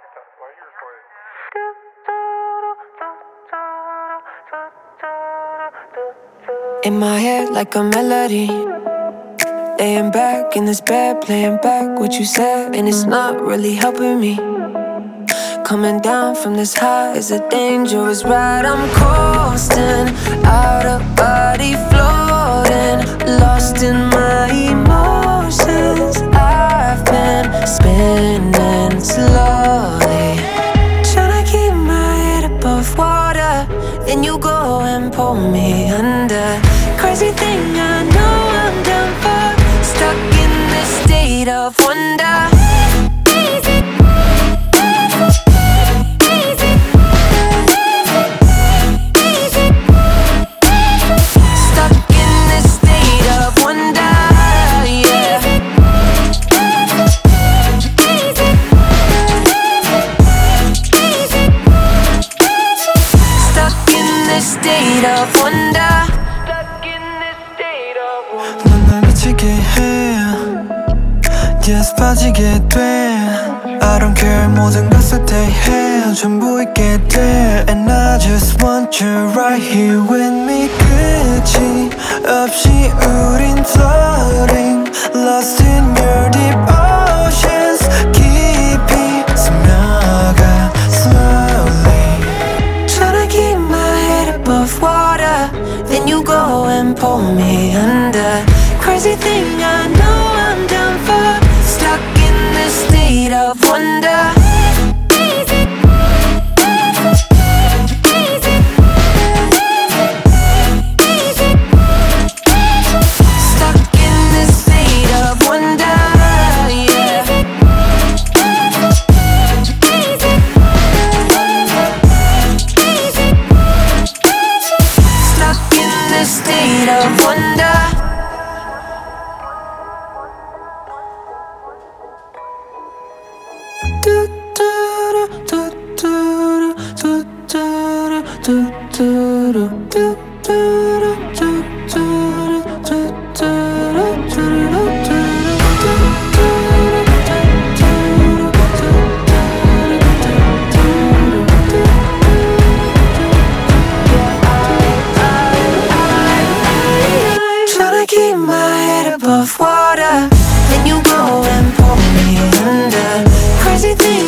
Why are you recording? In my head like a melody, laying back in this bed, playing back what you said, and it's not really helping me. Coming down from this high is a dangerous ride. I'm coasting, out of body floating, lost in my emotions. I've been spinning slowly, trying to keep my head above water. Then you go and pull me under. Crazy thing, I know I'm done for, stuck in this state of wonder. 넌 날 미치게 해 Yes 빠지게 돼 I don't care 모든 걸 쇠퇴해 전부 잊게 돼 And I just want you right here with me 끝이 없이 우린 floating Lost in your deep oceans 깊이 스며가 slowly Trying to keep my head above water. Then you go and pull me under. Crazy thing, I know I'm done for, stuck in this state of wonder. Stuck in this state of wonder, yeah. Stuck in this state of wonder. Tryna keep my head above water, then you go and pull me under. Crazy thing,